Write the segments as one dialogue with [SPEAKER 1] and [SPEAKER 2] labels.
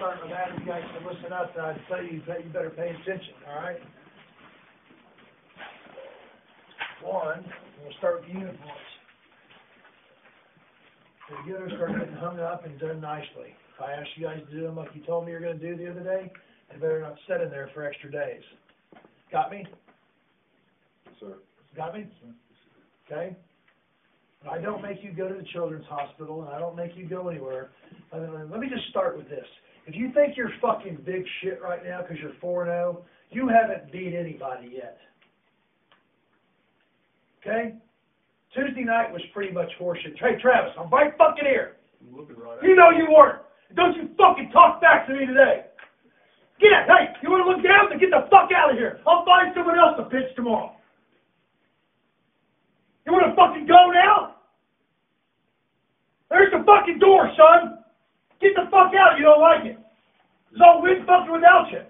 [SPEAKER 1] start with that, if you guys can listen up, I'd tell you that you better pay attention, all right? One, we'll start with the uniforms. The units are getting hung up and done nicely. If I ask you guys to do them like you told me you're gonna do the other day, they better not sit in there for extra days. Got me?
[SPEAKER 2] Sir.
[SPEAKER 1] Got me? Okay? I don't make you go to the children's hospital, and I don't make you go anywhere. Let me just start with this. If you think you're fucking big shit right now because you're 4-0, you haven't beat anybody yet. Okay? Tuesday night was pretty much horseshit. Hey, Travis, I'm right fucking here.
[SPEAKER 2] I'm looking right at
[SPEAKER 1] You know you weren't. Don't you fucking talk back to me today. Get it. Hey, you want to look down? Then get the fuck out of here. I'll find someone else to pitch tomorrow. You want to fucking go now? There's the fucking door, son. Get the fuck out if you don't like it. There's all win fucking without you.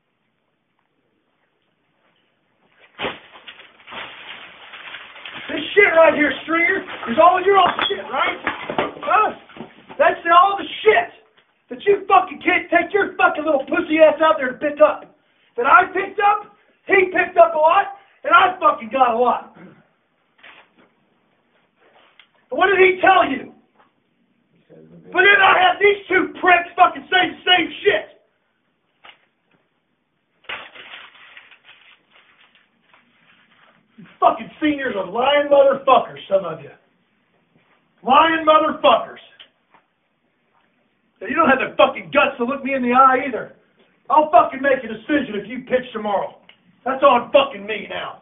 [SPEAKER 1] This shit right here, Stringer, is all your own shit, right? Huh? That's all the shit that you fucking can't take your fucking little pussy ass out there to pick up. That I picked up, he picked up a lot, and I fucking got a lot. And what did he tell you? But then I have these two pricks fucking say the same shit. You fucking seniors are lying motherfuckers, some of you. Lying motherfuckers. You don't have the fucking guts to look me in the eye either. I'll fucking make a decision if you pitch tomorrow. That's on fucking me now.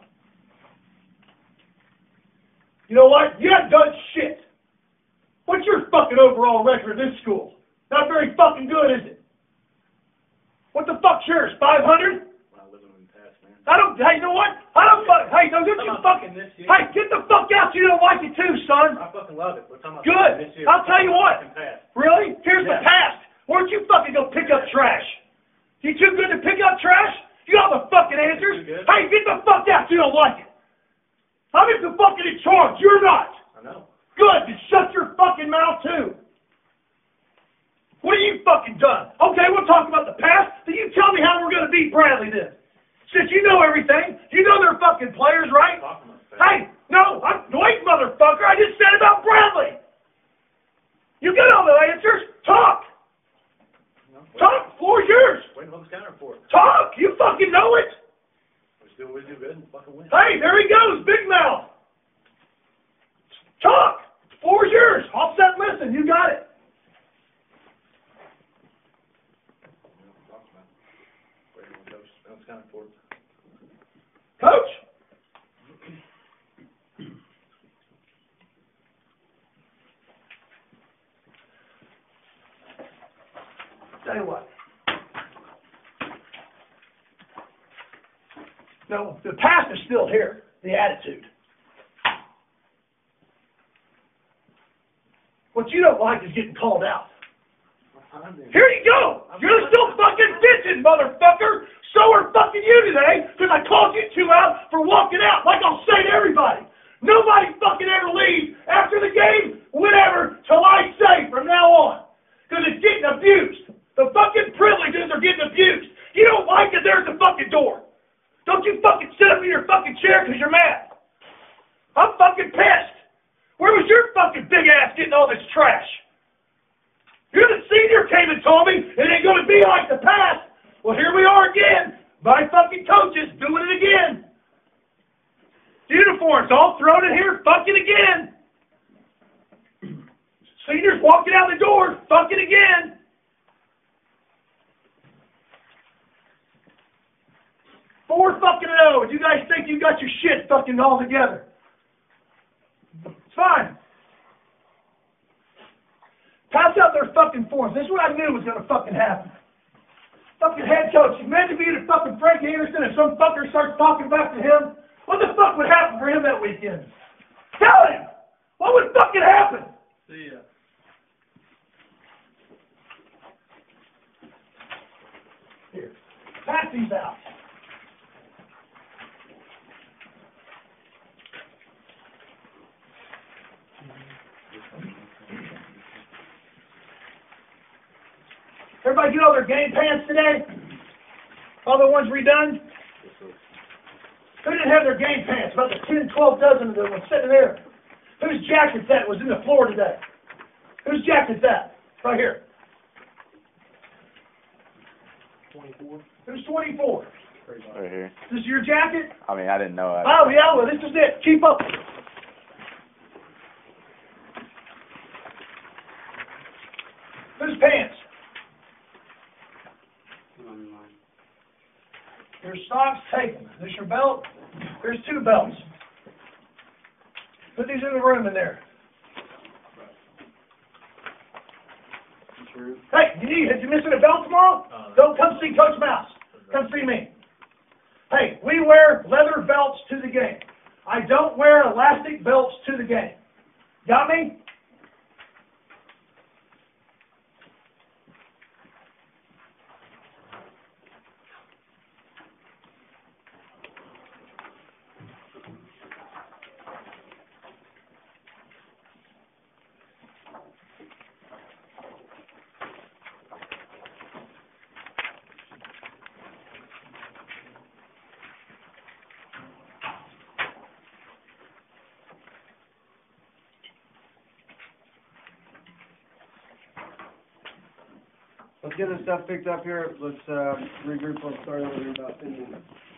[SPEAKER 1] You know what? You haven't done shit. What's your fucking overall record in this school? Not very fucking good, is it? What the fuck's yours? 500?
[SPEAKER 2] Well, living in the past, man.
[SPEAKER 1] Hey, you know what? Hey, don't you fucking, hey, get the fuck out. You don't like it too, son.
[SPEAKER 2] I fucking love it. We're talking about
[SPEAKER 1] Good.
[SPEAKER 2] this year.
[SPEAKER 1] I'll tell you what. Really? Here's the
[SPEAKER 2] Yeah.
[SPEAKER 1] past. Why don't you fucking go pick up trash? You too good to pick up trash? You got the fucking answers?
[SPEAKER 2] Too good.
[SPEAKER 1] Hey, get the fuck out. You don't like it. I'm in the fucking in charge. You're not.
[SPEAKER 2] I know.
[SPEAKER 1] Good. Then shut your fucking mouth too. What have you fucking done? Okay, we'll talk about the past. Then you tell me how we're going to beat Bradley then. Since you know everything, you know they're fucking players, right? Hey, no, wait, motherfucker. I just said about Bradley. You get all the answers. Talk. Talk. Floor's yours.
[SPEAKER 2] Waiting on the counter for it.
[SPEAKER 1] Talk. You fucking know it.
[SPEAKER 2] We do good and fucking win.
[SPEAKER 1] Hey, there he goes, big mouth. Talk. Floor's yours. I'll sit and listen. You got it.
[SPEAKER 2] Waiting on the counter for it.
[SPEAKER 1] Coach. Tell you what. No, the past is still here. The attitude. What you don't like is getting called out. Here you go. You're still fucking bitching, motherfucker. So are fucking you today, because I called you two out for walking out, like I'll say to everybody. Nobody fucking ever leaves after the game, whatever, till I say from now on. Because it's getting abused. The fucking privileges are getting abused. You don't like it, there's the fucking door. Don't you fucking sit up in your fucking chair because you're mad. I'm fucking pissed. Where was your fucking big ass getting all this trash? You're the senior came and told me it ain't going to be like the past. Well, here we are again. My fucking coaches doing it again. Uniforms all thrown in here, fucking again. Seniors walking out the door, fucking again. Four fucking 0, and you guys think you got your shit fucking all together. It's fine. Pass out their fucking forms. This is what I knew was gonna fucking happen. Fucking head coach, he's meant to be the fucking Frank Anderson, and some fucker starts talking back to him. What the fuck would happen for him that weekend? Tell him! What would fucking happen?
[SPEAKER 2] See ya.
[SPEAKER 1] Here, pass these out. Everybody get all their game pants today? All the ones redone? Who didn't have their game pants? About the 10, 12 dozen of them was sitting there. Whose jacket's that was in the floor today? Whose jacket's that? Right here.
[SPEAKER 3] 24.
[SPEAKER 1] Who's 24?
[SPEAKER 3] Right here.
[SPEAKER 1] This is your jacket?
[SPEAKER 3] I mean, I didn't know.
[SPEAKER 1] Oh, yeah, well, this is it. Keep up. Whose pants? Your socks taken. This your belt? There's 2 belts. Put these in the room in there. Hey, if you're missing a belt tomorrow, don't come see Coach Mouse. Come see me. Hey, we wear leather belts to the game. I don't wear elastic belts to the game. Got me?
[SPEAKER 4] Let's get this stuff picked up here. Let's regroup. Let's start over in about 10 minutes.